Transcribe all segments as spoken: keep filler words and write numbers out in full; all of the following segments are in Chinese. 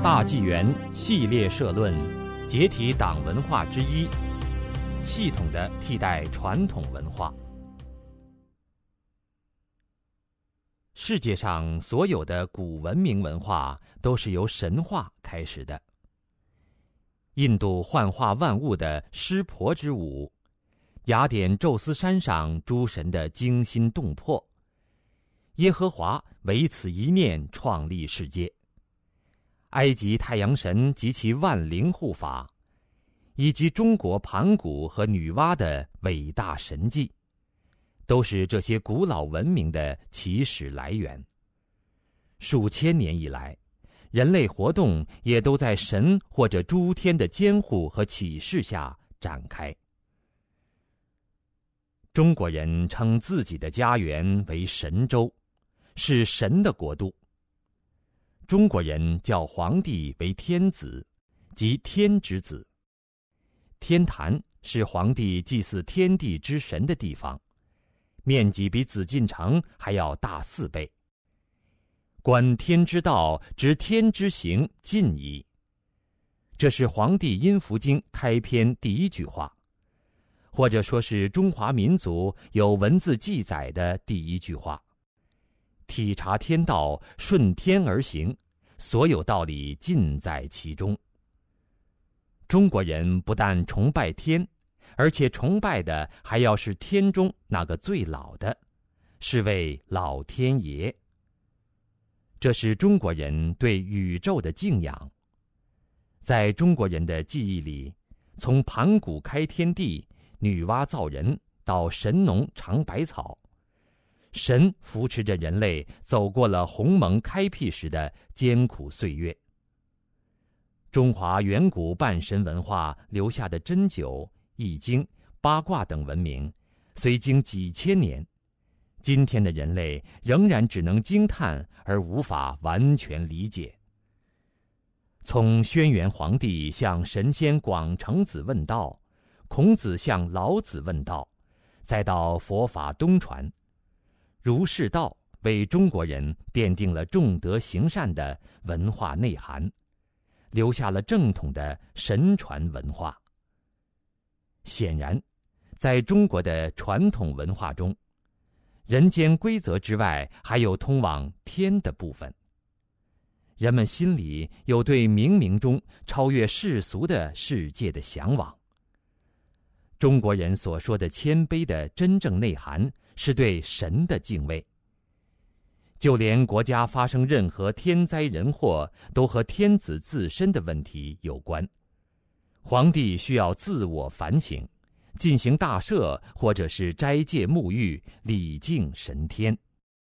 大纪元系列社论，解体党文化之一，系统的替代传统文化。世界上所有的古文明文化都是由神话开始的。印度幻化万物的湿婆之舞，雅典宙斯山上诸神的惊心动魄，耶和华唯此一念创立世界，埃及太阳神及其万灵护法，以及中国盘古和女娲的伟大神迹，都是这些古老文明的起始来源。数千年以来，人类活动也都在神或者诸天的监护和启示下展开。中国人称自己的家园为神州，是神的国度。中国人叫皇帝为天子，即天之子。天坛是皇帝祭祀天地之神的地方，面积比紫禁城还要大四倍。观天之道，执天之行，尽矣。这是《黄帝阴符经》开篇第一句话，或者说是中华民族有文字记载的第一句话。体察天道，顺天而行，所有道理尽在其中。中国人不但崇拜天，而且崇拜的还要是天中那个最老的，是为老天爷。这是中国人对宇宙的敬仰。在中国人的记忆里，从盘古开天地，女娲造人，到神农尝百草，神扶持着人类走过了鸿蒙开辟时的艰苦岁月。中华远古半神文化留下的针灸、易经、八卦等文明，虽经几千年，今天的人类仍然只能惊叹而无法完全理解。从轩辕皇帝向神仙广成子问道，孔子向老子问道，再到佛法东传，儒释道为中国人奠定了重德行善的文化内涵，留下了正统的神传文化。显然，在中国的传统文化中，人间规则之外还有通往天的部分。人们心里有对冥冥中超越世俗的世界的向往。中国人所说的谦卑的真正内涵是对神的敬畏。就连国家发生任何天灾人祸，都和天子自身的问题有关。皇帝需要自我反省，进行大赦，或者是斋戒沐浴，礼敬神天。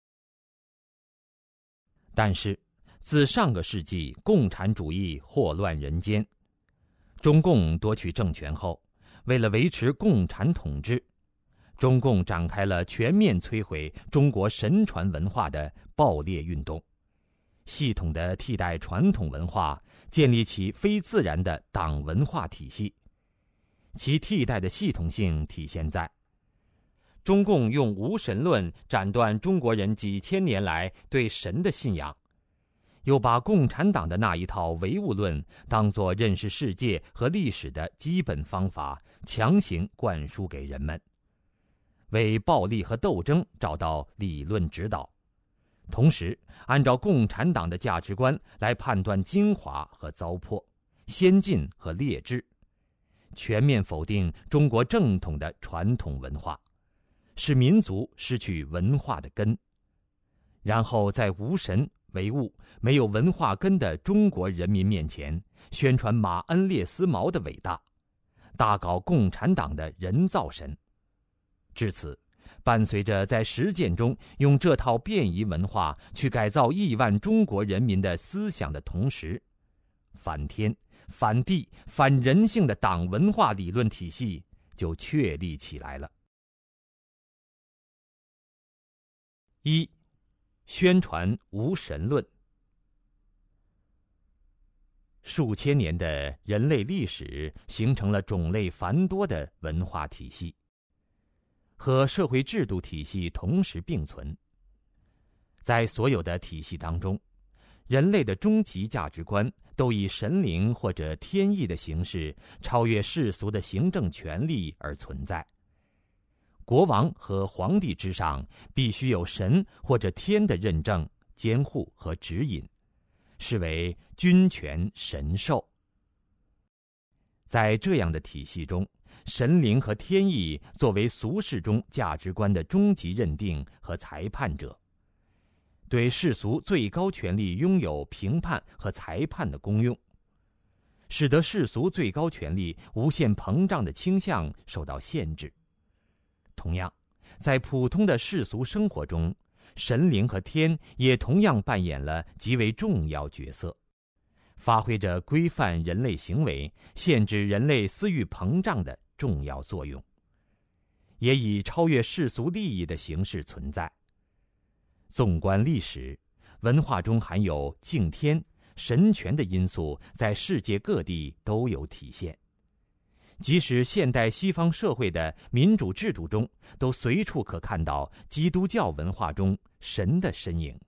但是，自上个世纪共产主义祸乱人间，中共夺取政权后，为了维持共产统治，中共展开了全面摧毁中国神传文化的暴烈运动，系统的替代传统文化，建立起非自然的党文化体系。其替代的系统性体现在中共用无神论斩断中国人几千年来对神的信仰，又把共产党的那一套唯物论当作认识世界和历史的基本方法，强行灌输给人们，为暴力和斗争找到理论指导，同时按照共产党的价值观来判断精华和糟粕，先进和劣质，全面否定中国正统的传统文化，使民族失去文化的根，然后在无神唯物、没有文化根的中国人民面前宣传马恩列斯毛的伟大，大搞共产党的人造神。至此，伴随着在实践中用这套变异文化去改造亿万中国人民的思想的同时，反天、反地、反人性的党文化理论体系就确立起来了。一、宣传无神论。数千年的人类历史形成了种类繁多的文化体系，和社会制度体系同时并存。在所有的体系当中， 人类的终极价值观都以神灵或者天意的形式超越世俗的行政权力而存在。国王和皇帝之上必须有神或者天的认证、监护和指引，视为君权神授。在这样的体系中，神灵和天意作为俗世中价值观的终极认定和裁判者，对世俗最高权力拥有评判和裁判的功用，使得世俗最高权力无限膨胀的倾向受到限制。同样，在普通的世俗生活中，神灵和天也同样扮演了极为重要角色，发挥着规范人类行为、限制人类私欲膨胀的重要作用，也以超越世俗利益的形式存在。纵观历史，文化中含有敬天、神权的因素在世界各地都有体现。即使现代西方社会的民主制度中，都随处可看到基督教文化中神的身影。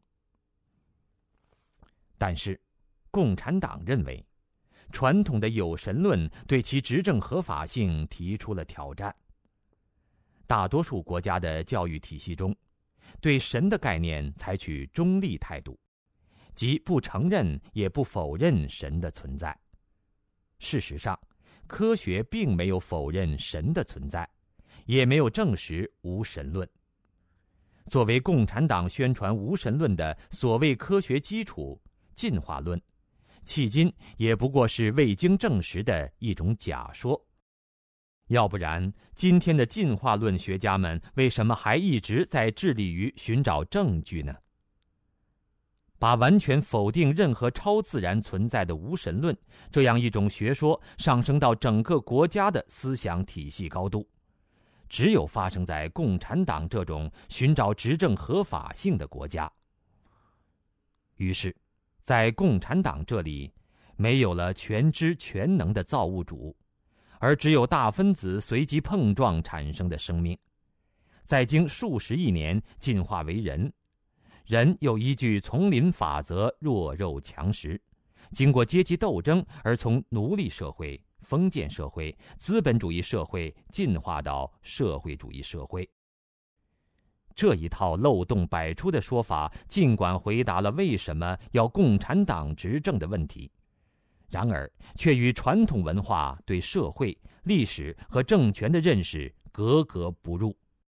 但是，共产党认为，传统的有神论对其执政合法性提出了挑战。大多数国家的教育体系中，对神的概念采取中立态度，即不承认也不否认神的存在。事实上，科学并没有否认神的存在，也没有证实无神论。作为共产党宣传无神论的所谓科学基础，进化论，迄今也不过是未经证实的一种假说。要不然，今天的进化论学家们为什么还一直在致力于寻找证据呢？把完全否定任何超自然存在的无神论这样一种学说上升到整个国家的思想体系高度，只有发生在共产党这种寻找执政合法性的国家。于是，在共产党这里，没有了全知全能的造物主，而只有大分子随机碰撞产生的生命，再经数十亿年进化为人，人又依据丛林法则弱肉强食，经过阶级斗争而从奴隶社会、封建社会、资本主义社会进化到社会主义社会。这一套漏洞百出的说法，尽管回答了为什么要共产党执政的问题，然而却与传统文化对社会、历史和政权的认识格格不入。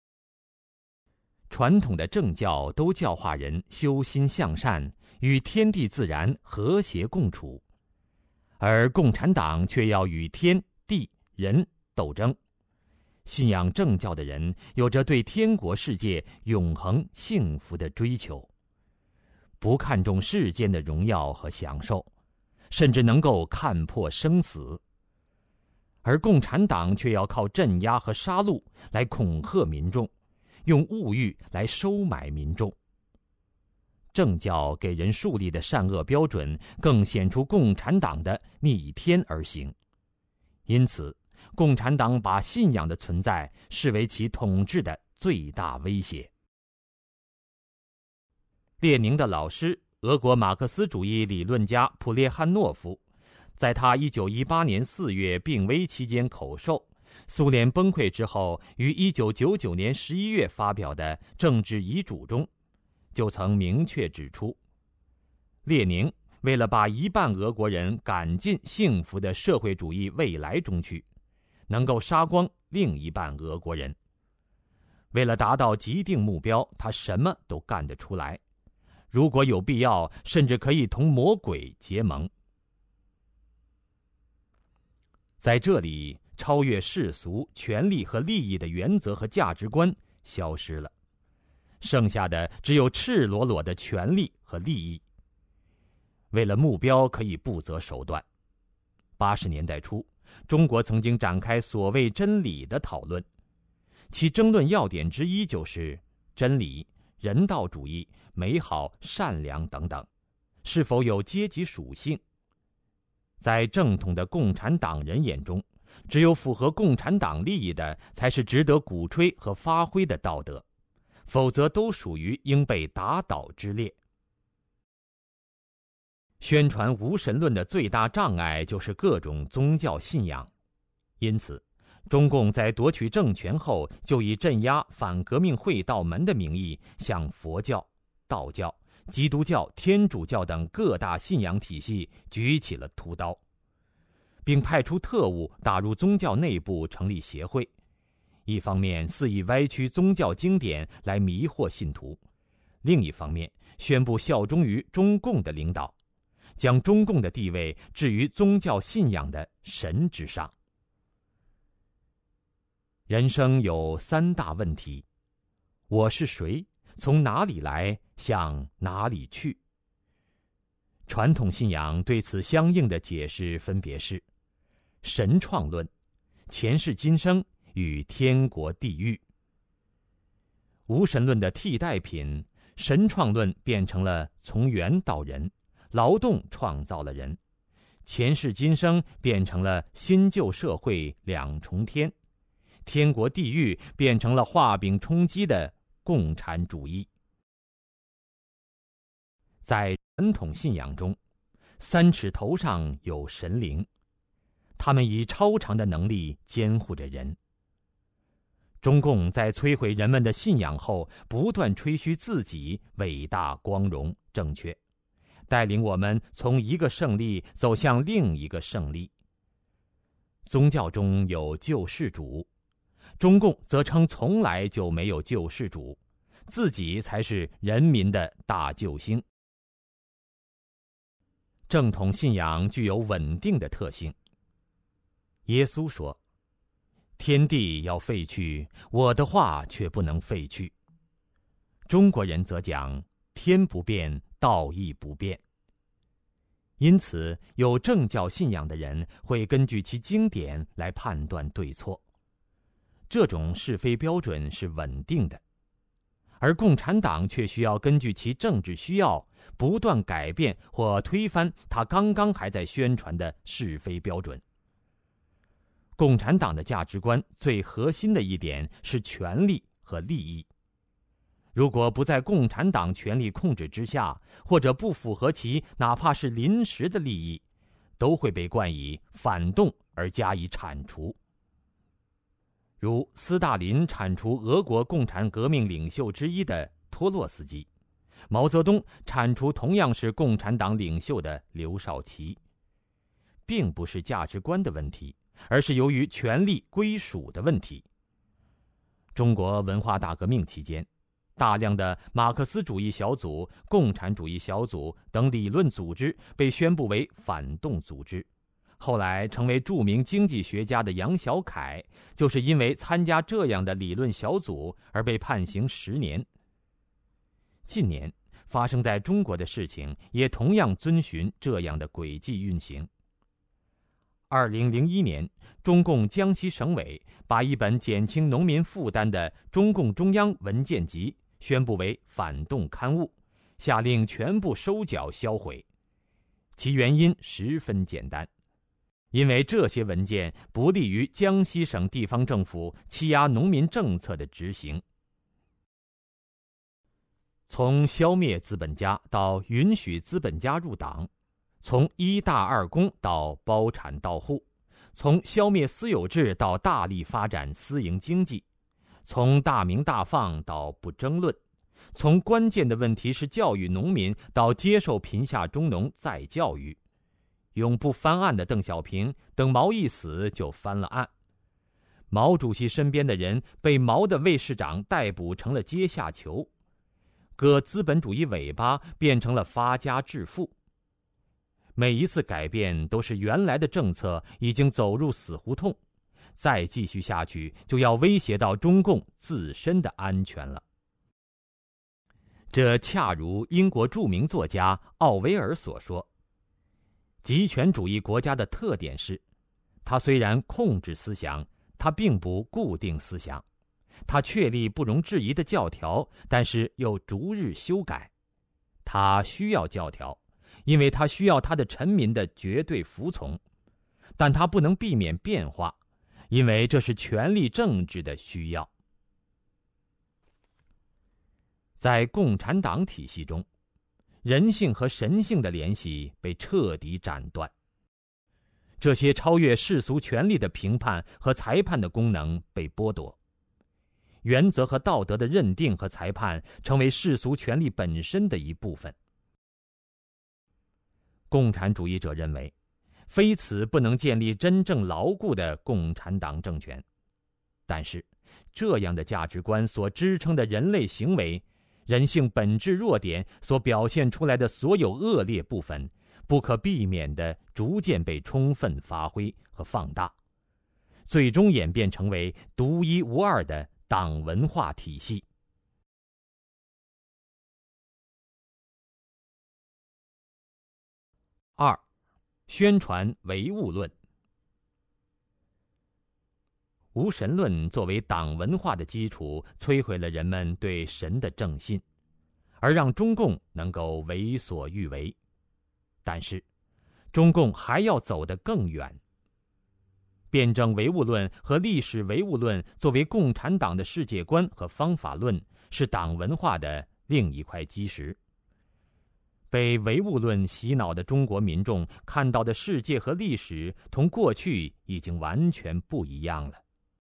传统的政教都教化人修心向善，与天地自然和谐共处，而共产党却要与天地人斗争。信仰正教的人有着对天国世界永恒幸福的追求，不看重世间的荣耀和享受，甚至能够看破生死。而共产党却要靠镇压和杀戮来恐吓民众，用物欲来收买民众。政教给人树立的善恶标准，更显出共产党的逆天而行。因此，共产党把信仰的存在视为其统治的最大威胁。列宁的老师，俄国马克思主义理论家普列汉诺夫，在他一九一八年四月病危期间口授，苏联崩溃之后于一九九九年十一月发表的政治遗嘱中，就曾明确指出，列宁为了把一半俄国人赶进幸福的社会主义未来中去，能够杀光另一半俄国人。为了达到既定目标，他什么都干得出来，如果有必要，甚至可以同魔鬼结盟。在这里，超越世俗、权力和利益的原则和价值观消失了，剩下的只有赤裸裸的权力和利益。为了目标，可以不择手段。八十年代初，中国曾经展开所谓真理的讨论，其争论要点之一就是真理、人道主义、美好、善良等等，是否有阶级属性。在正统的共产党人眼中，只有符合共产党利益的才是值得鼓吹和发挥的道德，否则都属于应被打倒之列。 宣传无神论的最大障碍就是各种宗教信仰，因此中共在夺取政权后，就以镇压反革命会道门的名义，向佛教、道教、基督教、天主教等各大信仰体系举起了屠刀，并派出特务打入宗教内部成立协会，一方面肆意歪曲宗教经典来迷惑信徒，另一方面宣布效忠于中共的领导，将中共的地位置于宗教信仰的神之上。人生有三大问题：我是谁？从哪里来？向哪里去？传统信仰对此相应的解释分别是神创论、前世今生与天国地狱。无神论的替代品，神创论变成了从猿到人，劳动创造了人；前世今生变成了新旧社会两重天；天国地狱变成了画饼充饥的共产主义。在传统信仰中，三尺头上有神灵，他们以超常的能力监护着人。中共在摧毁人们的信仰后，不断吹嘘自己伟大、光荣、正确，带领我们从一个胜利走向另一个胜利。宗教中有救世主，中共则称从来就没有救世主，自己才是人民的大救星。正统信仰具有稳定的特性。耶稣说：“天地要废去，我的话却不能废去。”中国人则讲：“天不变，道义不变。”因此，有正教信仰的人会根据其经典来判断对错，这种是非标准是稳定的。而共产党却需要根据其政治需要，不断改变或推翻他刚刚还在宣传的是非标准。共产党的价值观最核心的一点是权力和利益。如果不在共产党权力控制之下，或者不符合其哪怕是临时的利益，都会被冠以反动而加以铲除。如斯大林铲除俄国共产革命领袖之一的托洛斯基，毛泽东铲除同样是共产党领袖的刘少奇，并不是价值观的问题，而是由于权力归属的问题。中国文化大革命期间，大量的马克思主义小组、共产主义小组等理论组织被宣布为反动组织。后来成为著名经济学家的杨小凯，就是因为参加这样的理论小组而被判刑十年。近年发生在中国的事情也同样遵循这样的轨迹运行。二零零一年，中共江西省委把一本减轻农民负担的中共中央文件集宣布为反动刊物，下令全部收缴销毁。其原因十分简单，因为这些文件不利于江西省地方政府欺压农民政策的执行。从消灭资本家到允许资本家入党，从一大二公到包产到户，从消灭私有制到大力发展私营经济，从大鸣大放到不争论，从关键的问题是教育农民到接受贫下中农再教育。永不翻案的邓小平，等毛一死就翻了案。毛主席身边的人被毛的卫士长逮捕成了阶下囚，割资本主义尾巴变成了发家致富。每一次改变都是原来的政策已经走入死胡同，再继续下去就要威胁到中共自身的安全了。这恰如英国著名作家奥威尔所说，极权主义国家的特点是，它虽然控制思想，它并不固定思想，它确立不容置疑的教条，但是又逐日修改。它需要教条，因为它需要它的臣民的绝对服从，但它不能避免变化，因为这是权力政治的需要。在共产党体系中， 人性和神性的联系被彻底斩断。这些超越世俗权力的评判和裁判的功能被剥夺，原则和道德的认定和裁判成为世俗权力本身的一部分。共产主义者认为，非此不能建立真正牢固的共产党政权。但是，这样的价值观所支撑的人类行为，人性本质弱点所表现出来的所有恶劣部分，不可避免地逐渐被充分发挥和放大，最终演变成为独一无二的党文化体系。二、宣传唯物论。无神论作为党文化的基础，摧毁了人们对神的正信，而让中共能够为所欲为。但是，中共还要走得更远。辩证唯物论和历史唯物论作为共产党的世界观和方法论，是党文化的另一块基石。被唯物论洗脑的中国民众看到的世界和历史，同过去已经完全不一样了。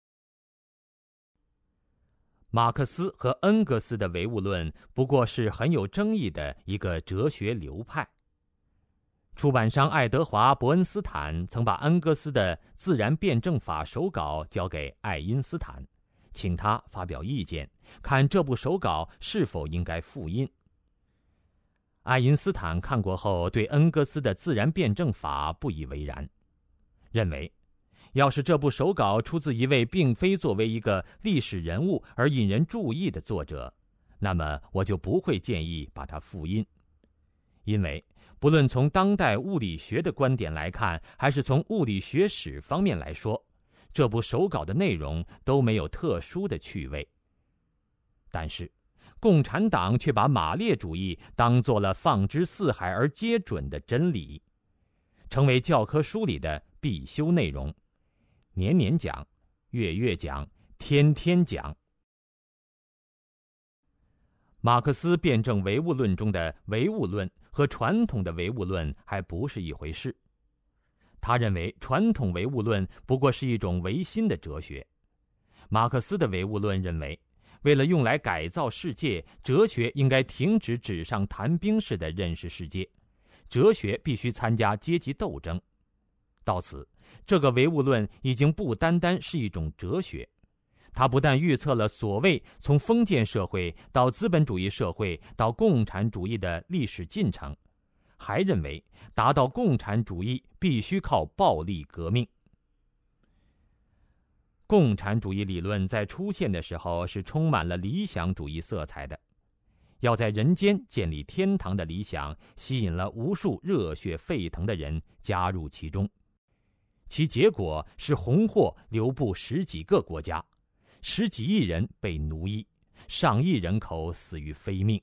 马克思和恩格斯的唯物论不过是很有争议的一个哲学流派。出版商爱德华·伯恩斯坦曾把恩格斯的《自然辩证法》手稿交给爱因斯坦，请他发表意见，看这部手稿是否应该复印。爱因斯坦看过后，对恩格斯的《自然辩证法》不以为然，认为要是这部手稿出自一位并非作为一个历史人物而引人注意的作者，那么我就不会建议把它复印。因为不论从当代物理学的观点来看，还是从物理学史方面来说，这部手稿的内容都没有特殊的趣味。但是共产党却把马列主义当作了放之四海而皆准的真理，成为教科书里的必修内容，年年讲，月月讲，天天讲。马克思辩证唯物论中的唯物论和传统的唯物论还不是一回事。他认为传统唯物论不过是一种唯心的哲学。马克思的唯物论认为，为了用来改造世界，哲学应该停止纸上谈兵式的认识世界，哲学必须参加阶级斗争。到此，这个唯物论已经不单单是一种哲学，它不但预测了所谓从封建社会到资本主义社会到共产主义的历史进程，还认为达到共产主义必须靠暴力革命。共产主义理论在出现的时候是充满了理想主义色彩的，要在人间建立天堂的理想吸引了无数热血沸腾的人加入其中，其结果是红祸流布十几个国家，十几亿人被奴役，上亿人口死于非命。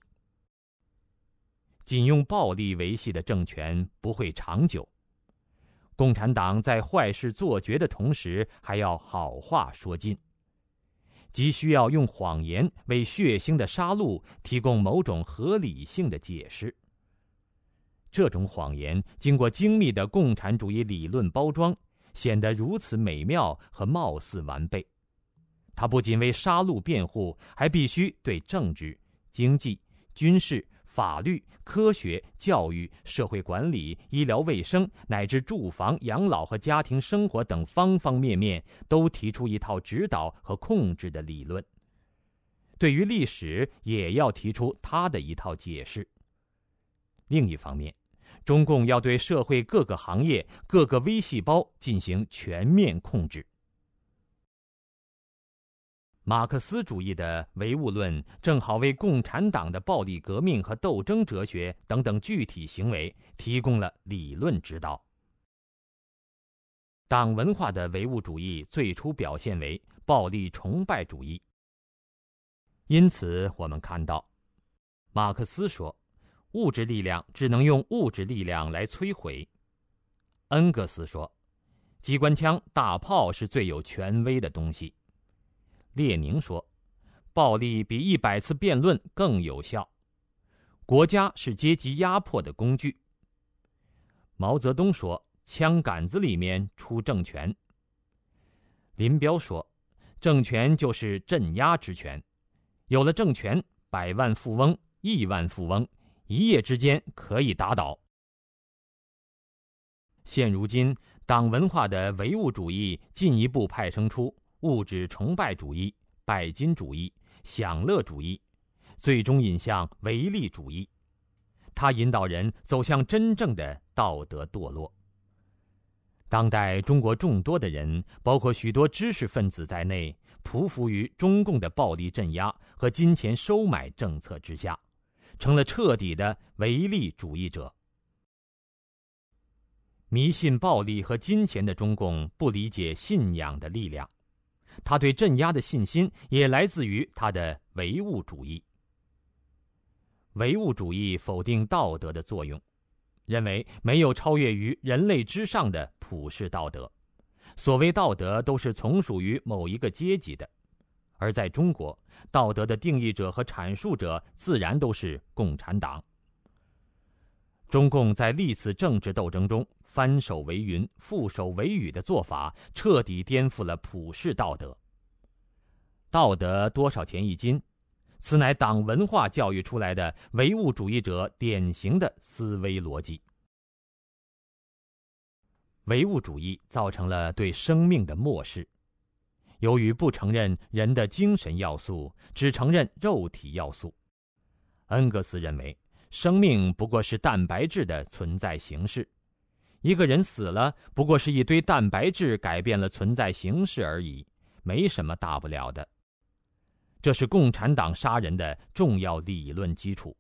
仅用暴力维系的政权不会长久，共产党在坏事做绝的同时，还要好话说尽，即需要用谎言为血腥的杀戮提供某种合理性的解释。这种谎言经过精密的共产主义理论包装，显得如此美妙和貌似完备。它不仅为杀戮辩护，还必须对政治、经济、军事、法律、科学、教育、社会管理、医疗卫生乃至住房、养老和家庭生活等方方面面都提出一套指导和控制的理论。对于历史也要提出它的一套解释。另一方面，中共要对社会各个行业、各个微细胞进行全面控制。马克思主义的唯物论正好为共产党的暴力革命和斗争哲学等等具体行为提供了理论指导。党文化的唯物主义最初表现为暴力崇拜主义。因此我们看到，马克思说，物质力量只能用物质力量来摧毁。恩格斯说，机关枪、大炮是最有权威的东西。列宁说，暴力比一百次辩论更有效。 国家是阶级压迫的工具。毛泽东说，枪杆子里面出政权。林彪说，政权就是镇压之权，有了政权，百万富翁、亿万富翁一夜之间可以打倒。现如今，党文化的唯物主义进一步派生出物质崇拜主义、拜金主义、享乐主义，最终引向唯利主义。它引导人走向真正的道德堕落。当代中国众多的人，包括许多知识分子在内，匍匐于中共的暴力镇压和金钱收买政策之下，成了彻底的唯利主义者。迷信暴力和金钱的中共不理解信仰的力量，他对镇压的信心也来自于他的唯物主义。唯物主义否定道德的作用，认为没有超越于人类之上的普世道德，所谓道德都是从属于某一个阶级的。而在中国，道德的定义者和阐述者自然都是共产党。中共在历次政治斗争中翻手为云、覆手为雨的做法，彻底颠覆了普世道德。道德多少钱一斤？此乃党文化教育出来的唯物主义者典型的思维逻辑。唯物主义造成了对生命的漠视，由于不承认人的精神要素，只承认肉体要素。恩格斯认为，生命不过是蛋白质的存在形式，一个人死了，不过是一堆蛋白质改变了存在形式而已，没什么大不了的。这是共产党杀人的重要理论基础。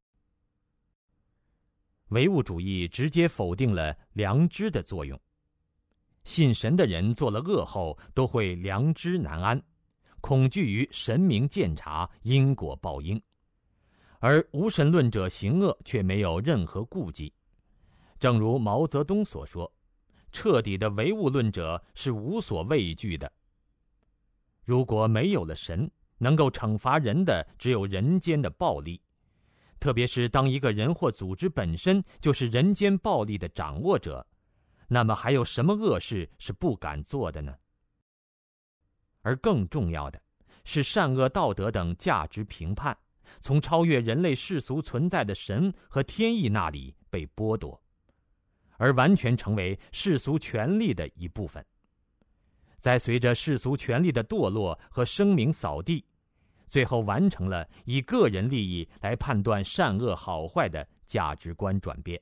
唯物主义直接否定了良知的作用。信神的人做了恶后，都会良知难安，恐惧于神明鉴察、因果报应。而无神论者行恶却没有任何顾忌。正如毛泽东所说，彻底的唯物论者是无所畏惧的。如果没有了神，能够惩罚人的只有人间的暴力，特别是当一个人或组织本身就是人间暴力的掌握者，那么还有什么恶事是不敢做的呢？而更重要的是，善恶道德等价值评判从超越人类世俗存在的神和天意那里被剥夺，而完全成为世俗权力的一部分。在随着世俗权力的堕落和声名扫地，最后完成了以个人利益来判断善恶好坏的价值观转变。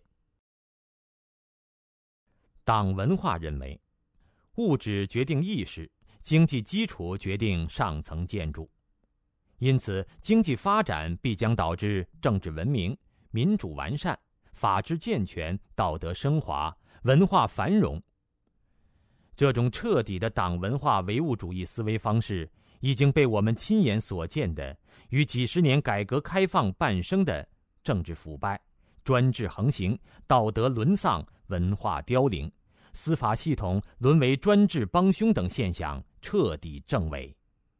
党文化认为，物质决定意识，经济基础决定上层建筑。因此，经济发展必将导致政治文明、民主完善、法治健全、道德升华、文化繁荣。这种彻底的党文化唯物主义思维方式，已经被我们亲眼所见的与几十年改革开放伴生的政治腐败、专制横行、道德沦丧、文化凋零、司法系统沦为专制帮凶等现象彻底证伪。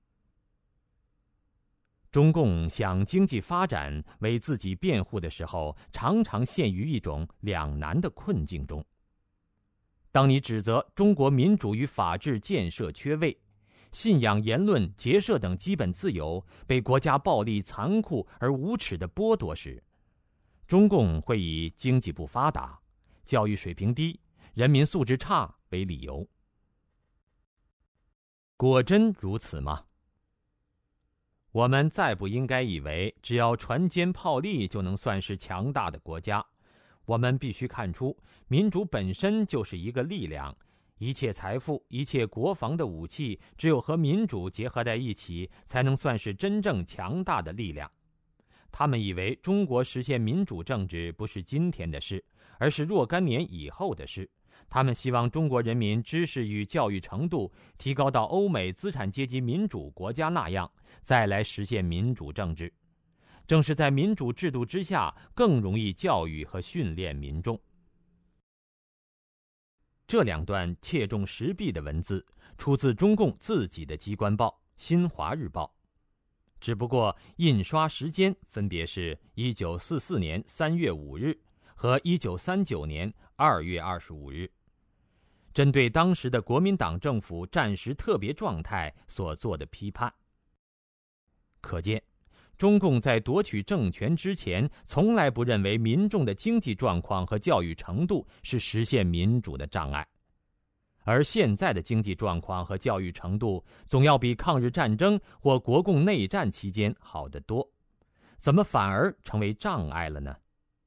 中共想经济发展为自己辩护的时候，常常陷于一种两难的困境中。当你指责中国民主与法治建设缺位，信仰、言论、结社等基本自由被国家暴力残酷而无耻地剥夺时，中共会以经济不发达、教育水平低、人民素质差为理由。果真如此吗？我们再不应该以为只要船坚炮利就能算是强大的国家。我们必须看出，民主本身就是一个力量，一切财富、一切国防的武器，只有和民主结合在一起，才能算是真正强大的力量。他们以为中国实现民主政治不是今天的事，而是若干年以后的事。他们希望中国人民知识与教育程度提高到欧美资产阶级民主国家那样，再来实现民主政治。正是在民主制度之下，更容易教育和训练民众。这两段切中时弊的文字，出自中共自己的机关报《新华日报》。 只不过印刷时间分别是一九四四年三月五日和一九三九年二月二十五日，针对当时的国民党政府战时特别状态所做的批判。可见，中共在夺取政权之前，从来不认为民众的经济状况和教育程度是实现民主的障碍，而现在的经济状况和教育程度总要比抗日战争或国共内战期间好得多，怎么反而成为障碍了呢？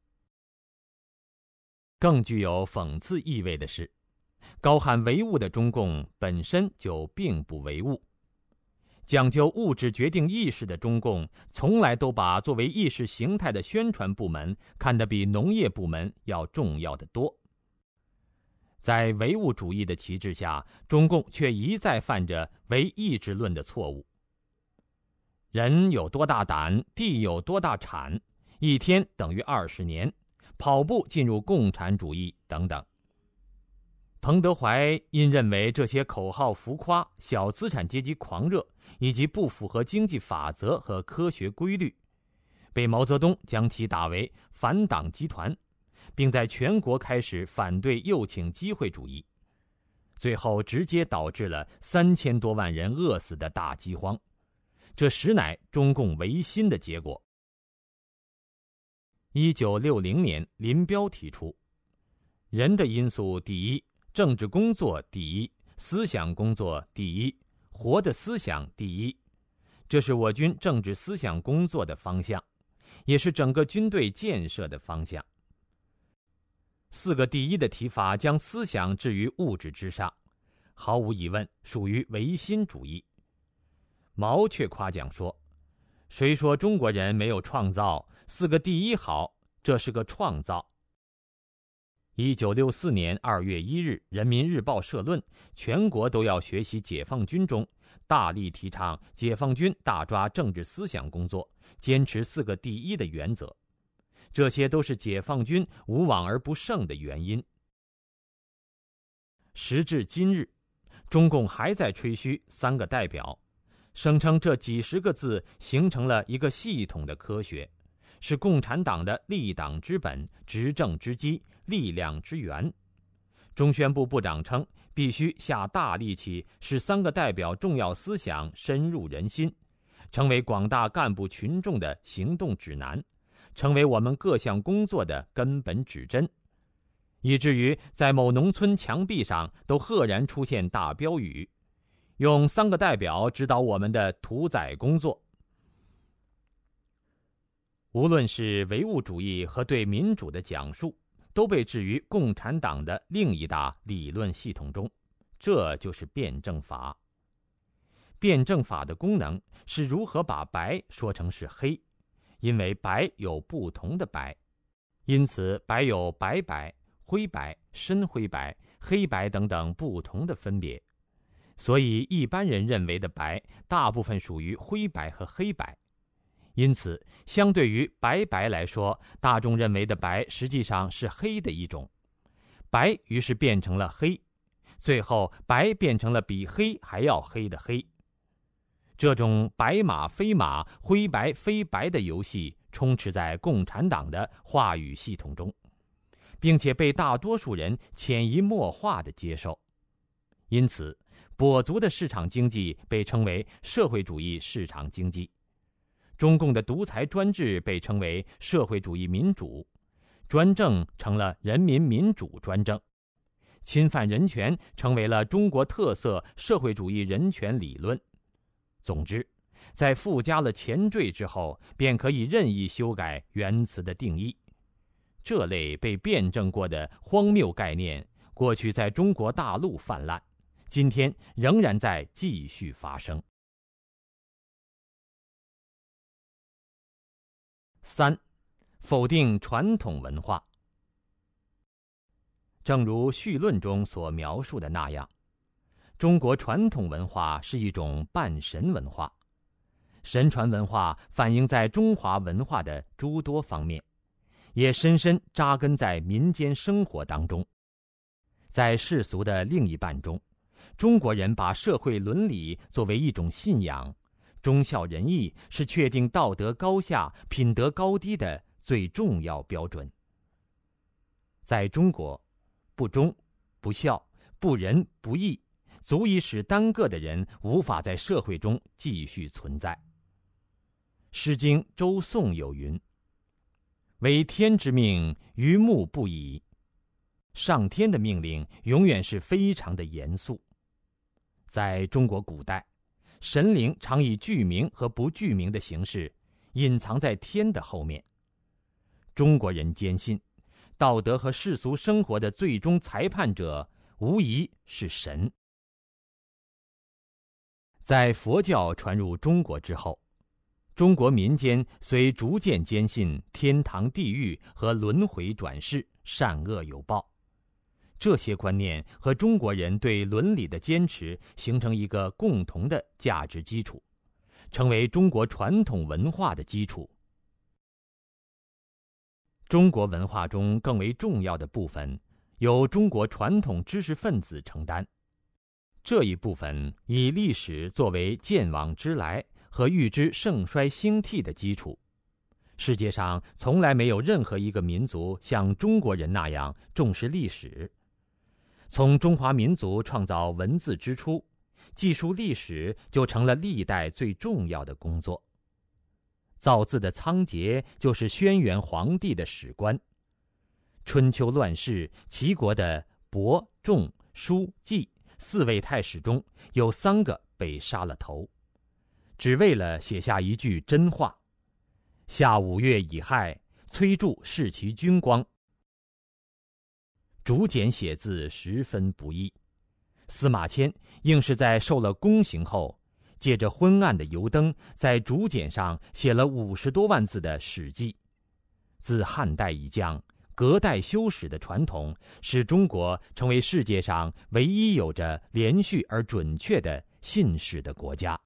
更具有讽刺意味的是，高喊唯物的中共本身就并不唯物。讲究物质决定意识的中共，从来都把作为意识形态的宣传部门看得比农业部门要重要得多。在唯物主义的旗帜下，中共却一再犯着唯意志论的错误。人有多大胆，地有多大产，一天等于二十年，跑步进入共产主义等等。彭德怀因认为这些口号浮夸、小资产阶级狂热以及不符合经济法则和科学规律，被毛泽东将其打为反党集团，并在全国开始反对右倾机会主义，最后直接导致了三千多万人饿死的大饥荒，这实乃中共维新的结果。一九六零年，林彪提出，人的因素第一，政治工作第一，思想工作第一，活的思想第一，这是我军政治思想工作的方向，也是整个军队建设的方向。四个第一的提法将思想置于物质之上，毫无疑问属于唯心主义。毛却夸奖说，谁说中国人没有创造，四个第一好，这是个创造。一九六四年二月一日，人民日报社论，全国都要学习解放军中大力提倡解放军大抓政治思想工作，坚持四个第一的原则，这些都是解放军无往而不胜的原因。时至今日，中共还在吹嘘三个代表，声称这几十个字形成了一个系统的科学，是共产党的立党之本、执政之基、力量之源。中宣部部长称，必须下大力气使三个代表重要思想深入人心，成为广大干部群众的行动指南，成为我们各项工作的根本指针，以至于在某农村墙壁上都赫然出现大标语，用三个代表指导我们的屠宰工作。无论是唯物主义和对民主的讲述，都被置于共产党的另一大理论系统中，这就是辩证法。辩证法的功能是如何把白说成是黑，因为白有不同的白，因此白有白白、灰白、深灰白、黑白等等不同的分别，所以一般人认为的白大部分属于灰白和黑白。因此，相对于白白来说，大众认为的白实际上是黑的一种，白于是变成了黑，最后白变成了比黑还要黑的黑。这种白马非马、灰白非白的游戏充斥在共产党的话语系统中，并且被大多数人潜移默化地接受。因此，跛足的市场经济被称为社会主义市场经济，中共的独裁专制被称为社会主义民主，专政成了人民民主专政，侵犯人权成为了中国特色社会主义人权理论。总之，在附加了前缀之后，便可以任意修改原词的定义。这类被辩证过的荒谬概念，过去在中国大陆泛滥，今天仍然在继续发生。三、否定传统文化。正如序论中所描述的那样，中国传统文化是一种半神文化，神传文化反映在中华文化的诸多方面，也深深扎根在民间生活当中。在世俗的另一半中，中国人把社会伦理作为一种信仰， 忠孝仁义是确定道德高下、品德高低的最重要标准。在中国，不忠、不孝、不仁、不义，足以使单个的人无法在社会中继续存在。《诗经·周颂》有云：“为天之命，于目不移。”上天的命令永远是非常的严肃。在中国古代，神灵常以具名和不具名的形式隐藏在天的后面。中国人坚信，道德和世俗生活的最终裁判者无疑是神。在佛教传入中国之后，中国民间虽逐渐坚信天堂、地狱和轮回转世、善恶有报，这些观念和中国人对伦理的坚持形成一个共同的价值基础，成为中国传统文化的基础。中国文化中更为重要的部分由中国传统知识分子承担，这一部分以历史作为见往知来和预知盛衰兴替的基础。世界上从来没有任何一个民族像中国人那样重视历史。从中华民族创造文字之初，记述历史就成了历代最重要的工作。造字的仓颉就是轩辕皇帝的史官。春秋乱世，齐国的伯、仲、叔、季四位太史中有三个被杀了头，只为了写下一句真话：夏五月乙亥，崔杼弑其君光。竹简写字十分不易，司马迁硬是在受了宫刑后，借着昏暗的油灯，在竹简上写了五十多万字的《史记》。自汉代以降，隔代修史的传统，使中国成为世界上唯一有着连续而准确的信史的国家。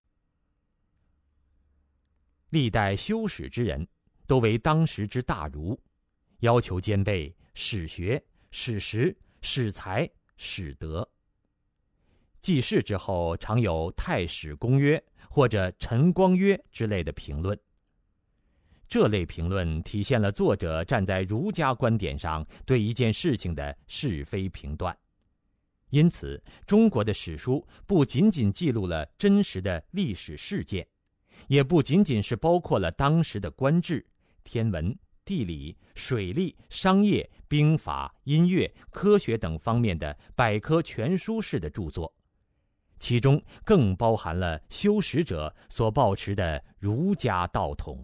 历代修史之人都为当时之大儒，要求兼备史学、史实、史才、史德。记事之后常有太史公约或者陈光约之类的评论，这类评论体现了作者站在儒家观点上对一件事情的是非评断。因此，中国的史书不仅仅记录了真实的历史事件，也不仅仅是包括了当时的官制、天文、地理、水利、商业、兵法、音乐、科学等方面的百科全书式的著作，其中更包含了修史者所抱持的儒家道统。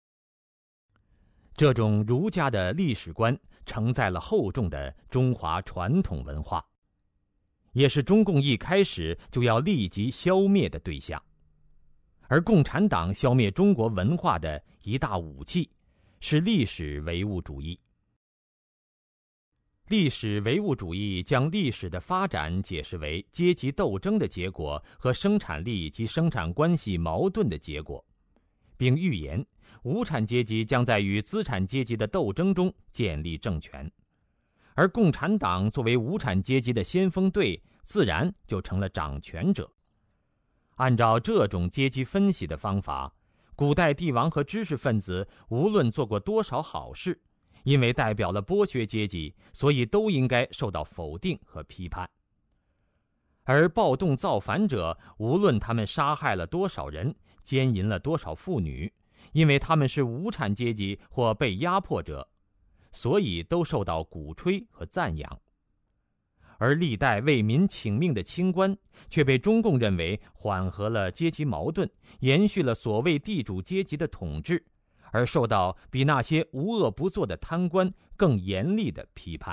这种儒家的历史观承载了厚重的中华传统文化，也是中共一开始就要立即消灭的对象。而共产党消灭中国文化的一大武器是历史唯物主义。历史唯物主义将历史的发展解释为阶级斗争的结果和生产力及生产关系矛盾的结果，并预言无产阶级将在与资产阶级的斗争中建立政权，而共产党作为无产阶级的先锋队，自然就成了掌权者。按照这种阶级分析的方法，古代帝王和知识分子无论做过多少好事，因为代表了剥削阶级，所以都应该受到否定和批判。而暴动造反者，无论他们杀害了多少人，奸淫了多少妇女，因为他们是无产阶级或被压迫者，所以都受到鼓吹和赞扬。而历代为民请命的清官，却被中共认为缓和了阶级矛盾，延续了所谓地主阶级的统治，而受到比那些无恶不作的贪官更严厉的批判。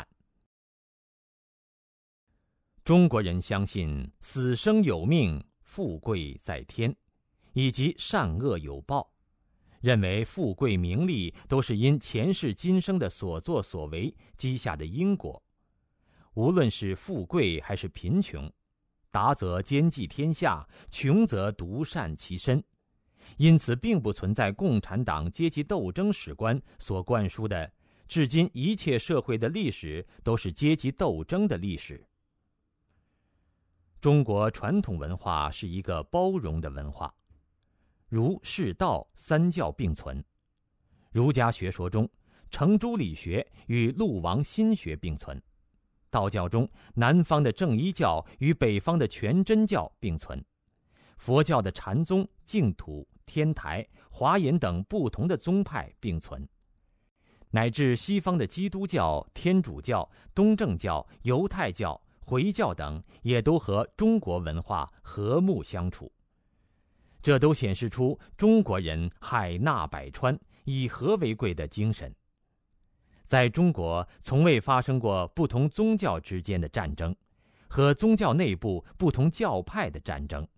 中国人相信死生有命，富贵在天，以及善恶有报，认为富贵名利都是因前世今生的所作所为积下的因果。无论是富贵还是贫穷，达则兼济天下，穷则独善其身。因此并不存在共产党阶级斗争史观所灌输的至今一切社会的历史都是阶级斗争的历史。中国传统文化是一个包容的文化， 儒释道三教并存。儒家学说中，程朱理学与陆王心学并存；道教中，南方的正一教与北方的全真教并存；佛教的禅宗、净土、天台、华严等不同的宗派并存，乃至西方的基督教、天主教、东正教、犹太教、回教等，也都和中国文化和睦相处。这都显示出中国人海纳百川、以和为贵的精神。在中国，从未发生过不同宗教之间的战争，和宗教内部不同教派的战争。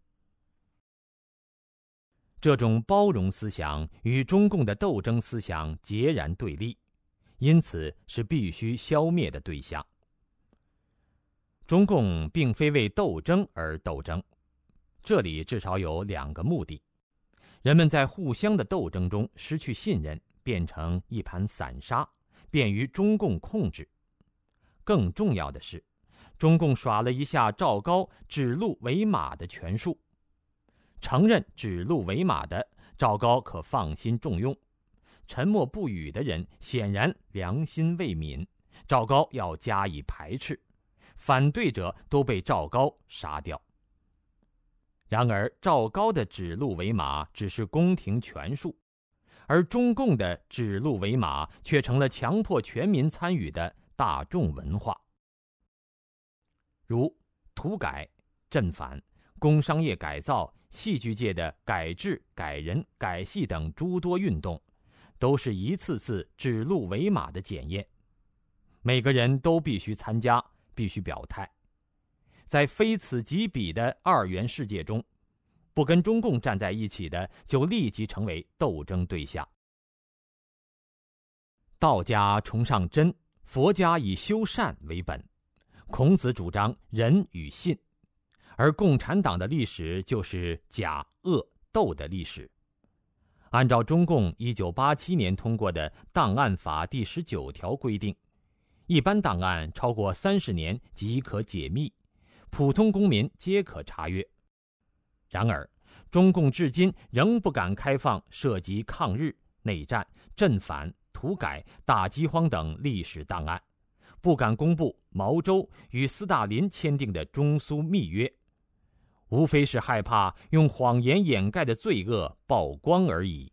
这种包容思想与中共的斗争思想截然对立，因此是必须消灭的对象。中共并非为斗争而斗争，这里至少有两个目的：人们在互相的斗争中失去信任，变成一盘散沙，便于中共控制。更重要的是，中共耍了一下赵高指鹿为马的权术。承认指鹿为马的，赵高可放心重用；沉默不语的人显然良心未泯，赵高要加以排斥，反对者都被赵高杀掉。然而赵高的指鹿为马只是宫廷权术，而中共的指鹿为马却成了强迫全民参与的大众文化。如土改、镇反、工商业改造、戏剧界的改制、改人、改戏等诸多运动，都是一次次指鹿为马的检验。每个人都必须参加，必须表态。在非此即彼的二元世界中，不跟中共站在一起的，就立即成为斗争对象。道家崇尚真，佛家以修善为本，孔子主张仁与信，而共产党的历史就是假恶斗的历史。按照中共一九八七年通过的档案法第十九条规定，一般档案超过三十年即可解密，普通公民皆可查阅。然而，中共至今仍不敢开放涉及抗日、内战、镇反、土改、大饥荒等历史档案，不敢公布毛周与斯大林签订的中苏密约，无非是害怕用谎言掩盖的罪恶曝光而已。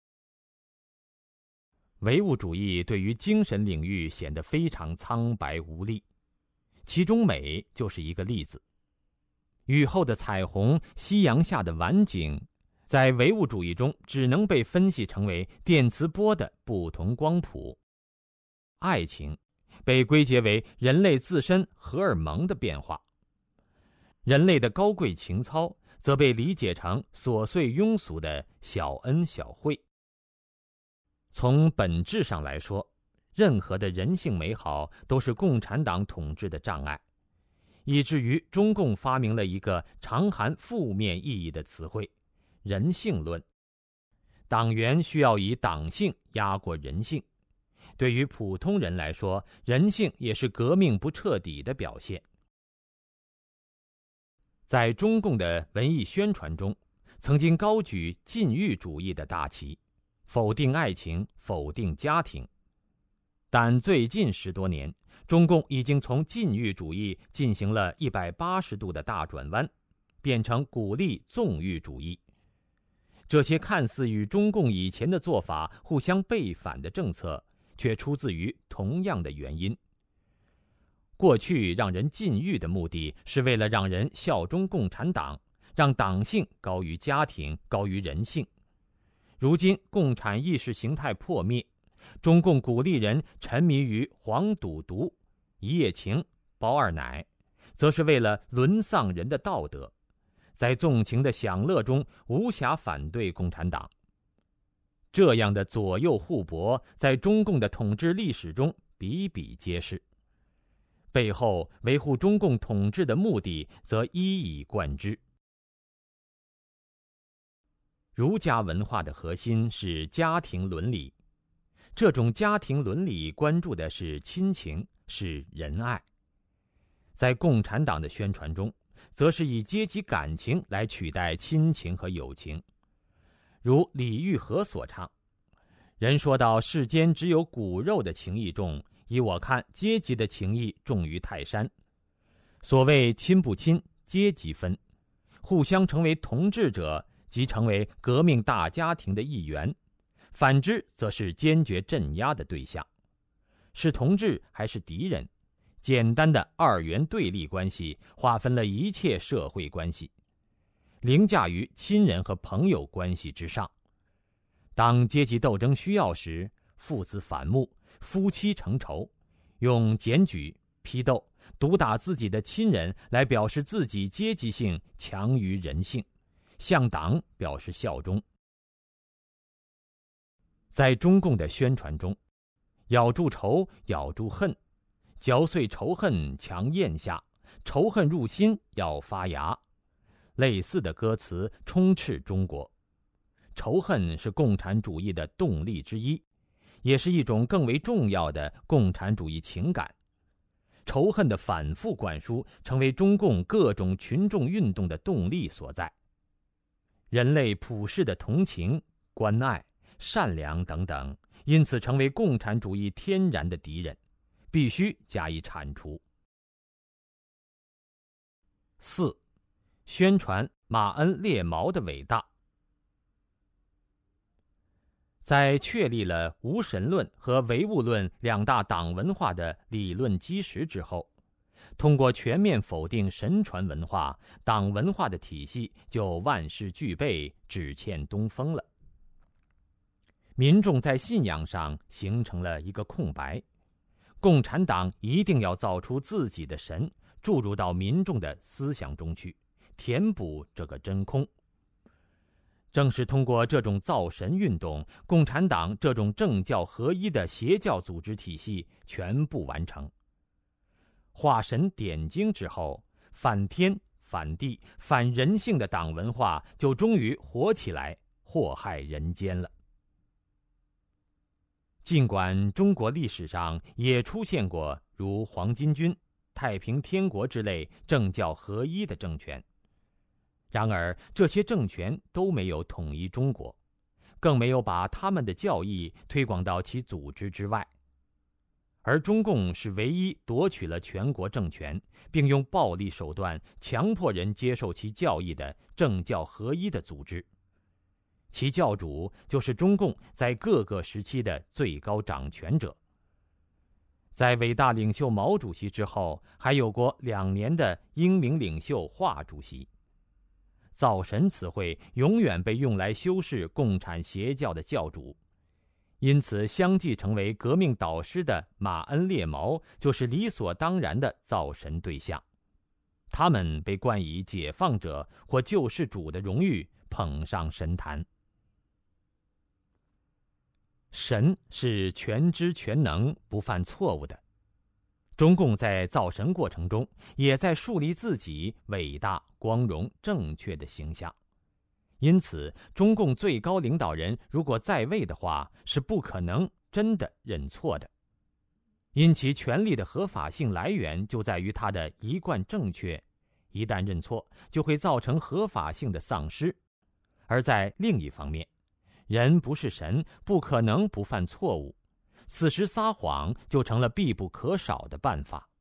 唯物主义对于精神领域显得非常苍白无力，其中美就是一个例子。雨后的彩虹，夕阳下的晚景，在唯物主义中只能被分析成为电磁波的不同光谱。爱情被归结为人类自身荷尔蒙的变化，人类的高贵情操则被理解成琐碎庸俗的小恩小惠。从本质上来说，任何的人性美好都是共产党统治的障碍，以至于中共发明了一个常含负面意义的词汇——人性论。党员需要以党性压过人性，对于普通人来说，人性也是革命不彻底的表现。在中共的文艺宣传中，曾经高举禁欲主义的大旗，否定爱情，否定家庭。但最近十多年，中共已经从禁欲主义进行了一百八十度的大转弯，变成鼓励纵欲主义。这些看似与中共以前的做法互相背反的政策，却出自于同样的原因。过去让人禁欲的目的是为了让人效忠共产党，让党性高于家庭，高于人性。如今共产意识形态破灭，中共鼓励人沉迷于黄赌毒、一夜情、包二奶，则是为了沦丧人的道德，在纵情的享乐中无暇反对共产党。这样的左右互搏，在中共的统治历史中比比皆是。背后维护中共统治的目的则一以贯之。儒家文化的核心是家庭伦理，这种家庭伦理关注的是亲情，是仁爱。在共产党的宣传中，则是以阶级感情来取代亲情和友情。 如李玉和所唱：人说到世间只有骨肉的情义重，依我看阶级的情义重于泰山。所谓亲不亲，阶级分，互相成为同志者，即成为革命大家庭的一员，反之则是坚决镇压的对象。是同志还是敌人，简单的二元对立关系划分了一切社会关系，凌驾于亲人和朋友关系之上。当阶级斗争需要时，父子反目，夫妻成仇，用检举、批斗、毒打自己的亲人来表示自己阶级性强于人性，向党表示效忠。在中共的宣传中，咬住仇，咬住恨，嚼碎仇恨，强咽下，仇恨入心，要发芽。类似的歌词充斥中国。仇恨是共产主义的动力之一，也是一种更为重要的共产主义情感。仇恨的反复灌输成为中共各种群众运动的动力所在。人类普世的同情、关爱、善良等等，因此成为共产主义天然的敌人，必须加以铲除。四、宣传马恩列毛的伟大。在确立了无神论和唯物论两大党文化的理论基石之后，通过全面否定神传文化，党文化的体系就万事俱备，只欠东风了。民众在信仰上形成了一个空白，共产党一定要造出自己的神，注入到民众的思想中去，填补这个真空。正是通过这种造神运动，共产党这种政教合一的邪教组织体系全部完成。化神点睛之后，反天、反地、反人性的党文化就终于活起来，祸害人间了。尽管中国历史上也出现过如黄巾军、太平天国之类政教合一的政权，然而这些政权都没有统一中国，更没有把他们的教义推广到其组织之外。而中共是唯一夺取了全国政权，并用暴力手段强迫人接受其教义的政教合一的组织，其教主就是中共在各个时期的最高掌权者。在伟大领袖毛主席之后，还有过两年的英明领袖华主席。造神词汇永远被用来修饰共产邪教的教主，因此相继成为革命导师的马恩列毛就是理所当然的造神对象。他们被冠以解放者或救世主的荣誉，捧上神坛。神是全知全能、不犯错误的。中共在造神过程中，也在树立自己伟大、光荣、正确的形象。因此，中共最高领导人如果在位的话，是不可能真的认错的。因其权力的合法性来源就在于他的一贯正确，一旦认错，就会造成合法性的丧失。而在另一方面，人不是神，不可能不犯错误。此时撒谎就成了必不可少的办法。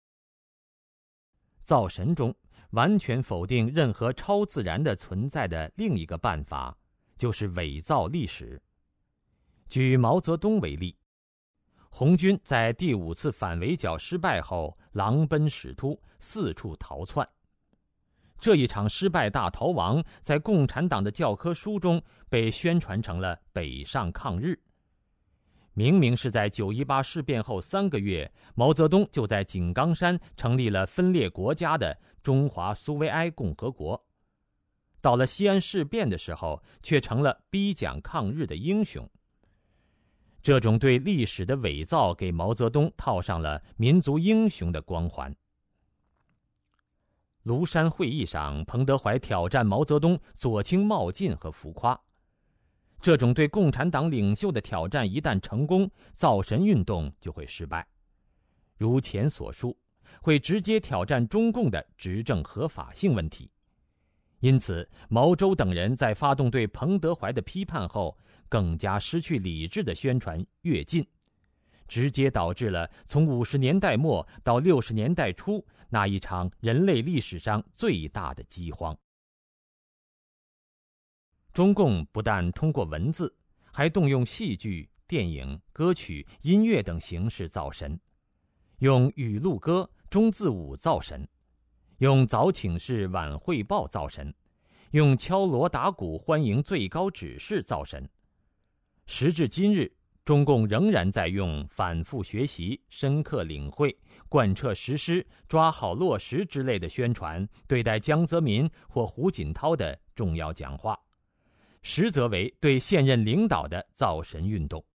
造神中完全否定任何超自然的存在的另一个办法，就是伪造历史。举毛泽东为例，红军在第五次反围剿失败后，狼奔使突，四处逃窜。这一场失败大逃亡，在共产党的教科书中被宣传成了北上抗日。明明是在九一八事变后三个月，毛泽东就在井冈山成立了分裂国家的中华苏维埃共和国。到了西安事变的时候，却成了逼蒋抗日的英雄。这种对历史的伪造，给毛泽东套上了民族英雄的光环。庐山会议上，彭德怀挑战毛泽东左倾冒进和浮夸。这种对共产党领袖的挑战一旦成功，造神运动就会失败。如前所述，会直接挑战中共的执政合法性问题。 因此，毛周等人在发动对彭德怀的批判后，更加失去理智的宣传跃进，直接导致了从五十年代末到六十年代初那一场人类历史上最大的饥荒。中共不但通过文字，还动用戏剧、电影、歌曲、音乐等形式造神，用语录歌、中字舞造神，用早请示晚汇报造神，用敲锣打鼓欢迎最高指示造神。时至今日，中共仍然在用反复学习、深刻领会、贯彻实施、抓好落实之类的宣传对待江泽民或胡锦涛的重要讲话，实则为对现任领导的造神运动。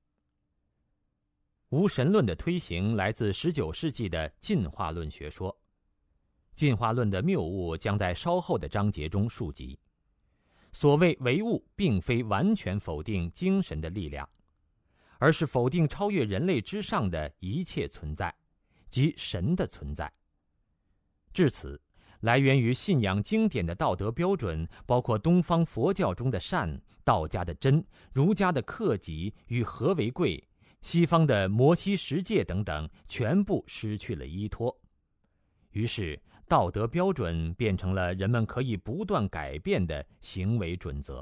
无神论的推行来自十九世纪的进化论学说，进化论的谬误将在稍后的章节中述及。所谓唯物，并非完全否定精神的力量，而是否定超越人类之上的一切存在，即神的存在。至此，来源于信仰经典的道德标准，包括东方佛教中的善、道家的真、儒家的克己与和为贵、西方的摩西十诫等等，全部失去了依托。于是，道德标准变成了人们可以不断改变的行为准则。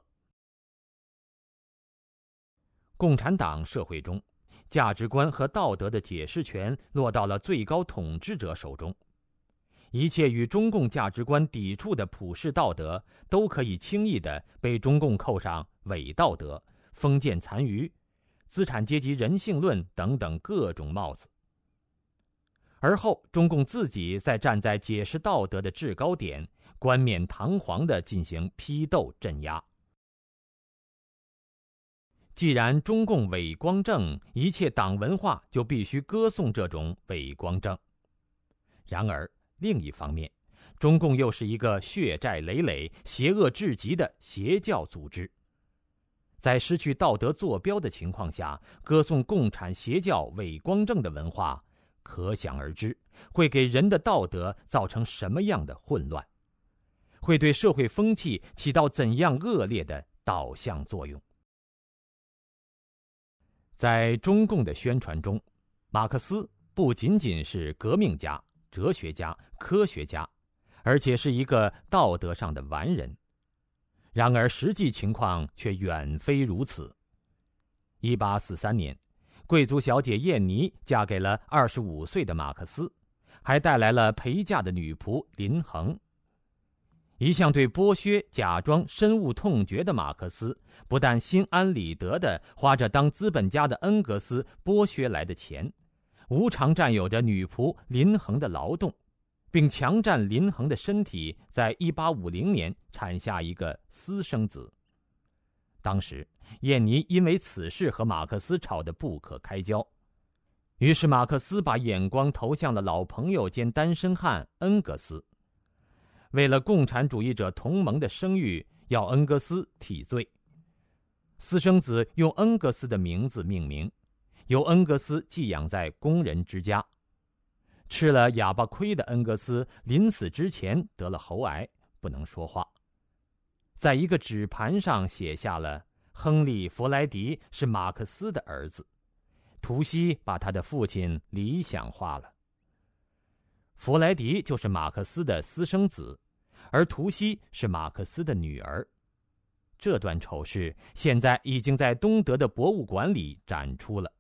共产党社会中，价值观和道德的解释权落到了最高统治者手中。一切与中共价值观抵触的普世道德，都可以轻易地被中共扣上伪道德、封建残余、资产阶级人性论等等各种帽子。而后，中共自己再站在解释道德的制高点，冠冕堂皇地进行批斗镇压。既然中共伪光正，一切党文化就必须歌颂这种伪光正。然而，另一方面，中共又是一个血债累累、邪恶至极的邪教组织。在失去道德坐标的情况下，歌颂共产邪教伪光正的文化，可想而知，会给人的道德造成什么样的混乱，会对社会风气起到怎样恶劣的导向作用。在中共的宣传中，马克思不仅仅是革命家、哲学家、科学家，而且是一个道德上的完人。然而实际情况却远非如此。一八四三年，贵族小姐燕妮嫁给了二十五岁的马克思，还带来了陪嫁的女仆林衡。一向对剥削假装深恶痛绝的马克思，不但心安理得地花着当资本家的恩格斯剥削来的钱，无偿占有着女仆林衡的劳动，并强占林衡的身体，在一八五零年产下一个私生子。当时燕妮因为此事和马克思吵得不可开交，于是马克思把眼光投向了老朋友兼单身汉恩格斯。为了共产主义者同盟的声誉，要恩格斯替罪。私生子用恩格斯的名字命名，由恩格斯寄养在工人之家。吃了哑巴亏的恩格斯临死之前得了喉癌，不能说话，在一个纸盘上写下了亨利·弗莱迪是马克思的儿子。图西把他的父亲理想化了。弗莱迪就是马克思的私生子，而图西是马克思的女儿。这段丑事现在已经在东德的博物馆里展出了。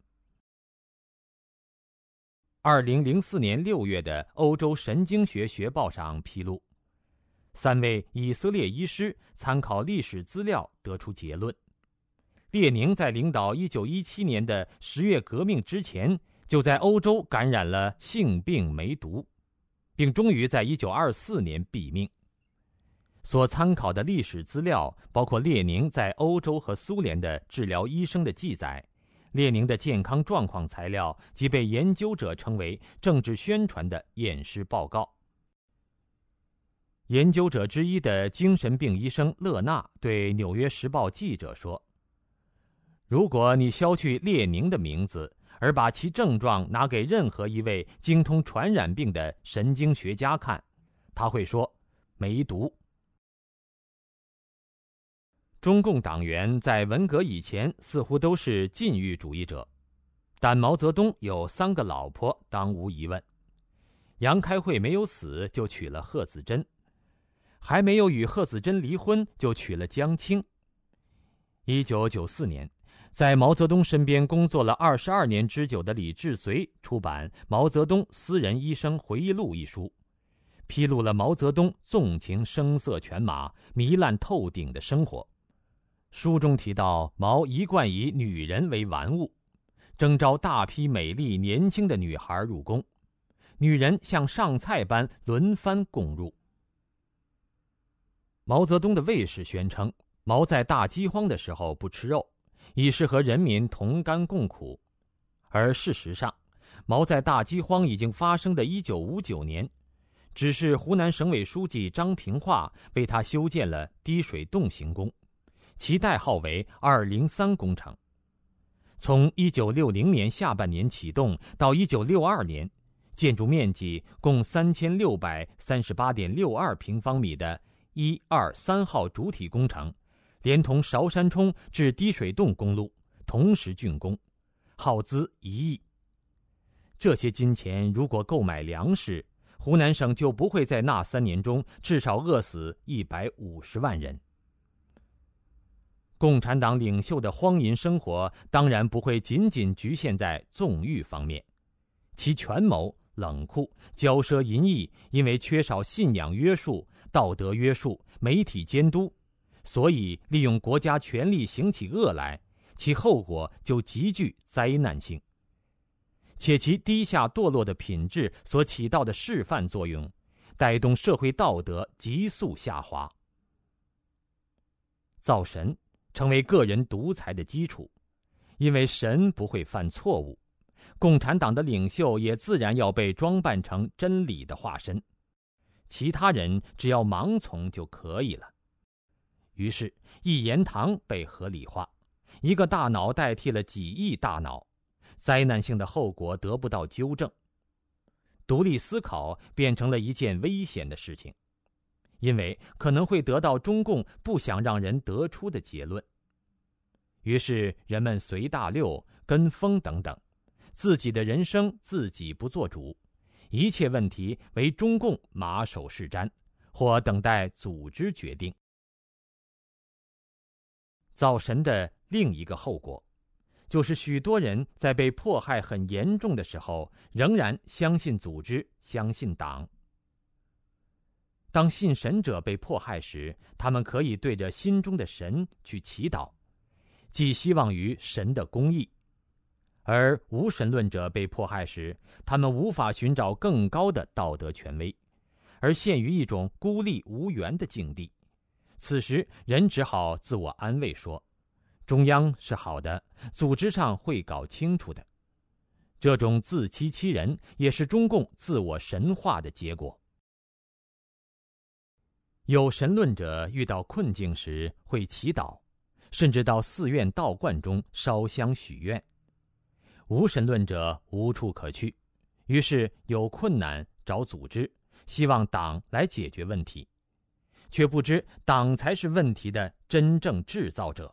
二零零四年六月的《欧洲神经学学报》上披露，三位以色列医师参考历史资料得出结论：列宁在领导一九一七年的十月革命之前，就在欧洲感染了性病梅毒，并终于在一九二四年毙命。所参考的历史资料包括列宁在欧洲和苏联的治疗医生的记载，列宁的健康状况材料及被研究者称为政治宣传的验尸报告。研究者之一的精神病医生勒纳对《纽约时报》记者说：如果你消去列宁的名字，而把其症状拿给任何一位精通传染病的神经学家看，他会说梅毒。 中共党员在文革以前似乎都是禁欲主义者，但毛泽东有三个老婆，当无疑问。杨开慧没有死就娶了贺子珍，还没有与贺子珍离婚就娶了江青。一九九四年，在毛泽东身边工作了二十二年之久的李志绥出版《毛泽东私人医生回忆录》一书，披露了毛泽东纵情声色犬马、糜烂透顶的生活。书中提到，毛一贯以女人为玩物，征召大批美丽年轻的女孩入宫，女人像上菜般轮番供入。毛泽东的卫士宣称，毛在大饥荒的时候不吃肉，以是和人民同甘共苦。而事实上，毛在大饥荒已经发生的一九五九年，只是湖南省委书记张平化为他修建了滴水洞行宫，其代号为二零三工程。从一九六零年下半年启动到一九六二年，建筑面积共三千六百三十八点六二平方米的一二三号主体工程，连同韶山冲至滴水洞公路同时竣工，耗资一亿。这些金钱如果购买粮食，湖南省就不会在那三年中至少饿死一百五十万人。共产党领袖的荒淫生活当然不会仅仅局限在纵欲方面，其权谋、冷酷、骄奢淫逸，因为缺少信仰约束、道德约束、媒体监督，所以利用国家权力行起恶来，其后果就极具灾难性。且其低下堕落的品质所起到的示范作用，带动社会道德急速下滑。造神成为个人独裁的基础，因为神不会犯错误，共产党的领袖也自然要被装扮成真理的化身，其他人只要盲从就可以了。于是一言堂被合理化，一个大脑代替了几亿大脑，灾难性的后果得不到纠正，独立思考变成了一件危险的事情，因为可能会得到中共不想让人得出的结论。于是人们随大流、跟风等等，自己的人生自己不做主，一切问题为中共马首是瞻，或等待组织决定。造神的另一个后果，就是许多人在被迫害很严重的时候，仍然相信组织，相信党。当信神者被迫害时，他们可以对着心中的神去祈祷，寄希望于神的公义；而无神论者被迫害时，他们无法寻找更高的道德权威，而陷于一种孤立无援的境地。此时人只好自我安慰说，中央是好的，组织上会搞清楚的。这种自欺欺人也是中共自我神化的结果。有神论者遇到困境时会祈祷，甚至到寺院道观中烧香许愿。无神论者无处可去，于是有困难找组织，希望党来解决问题，却不知党才是问题的真正制造者。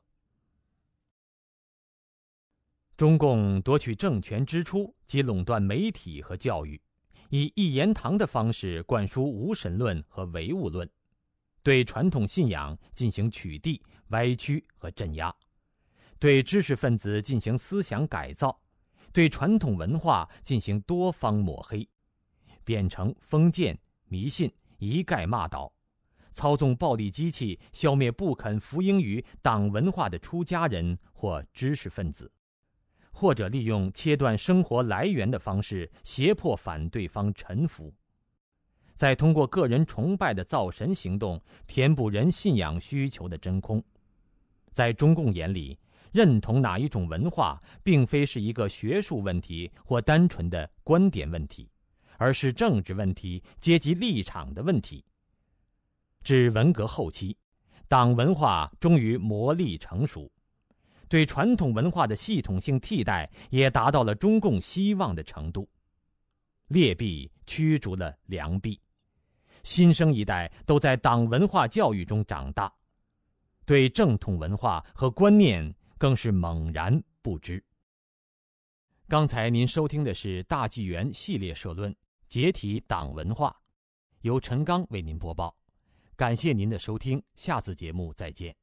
中共夺取政权之初即垄断媒体和教育，以一言堂的方式灌输无神论和唯物论，对传统信仰进行取缔、歪曲和镇压，对知识分子进行思想改造，对传统文化进行多方抹黑，变成封建、迷信，一概骂倒，操纵暴力机器消灭不肯服膺于党文化的出家人或知识分子，或者利用切断生活来源的方式胁迫反对方臣服，再通过个人崇拜的造神行动填补人信仰需求的真空。在中共眼里，认同哪一种文化并非是一个学术问题或单纯的观点问题，而是政治问题、阶级立场的问题。至文革后期，党文化终于磨砺成熟，对传统文化的系统性替代也达到了中共希望的程度。劣币驱逐了良币，新生一代都在党文化教育中长大。 对正统文化和观念更是猛然不知。刚才您收听的是大纪元系列社论《解体党文化》，由陈刚为您播报。感谢您的收听，下次节目再见。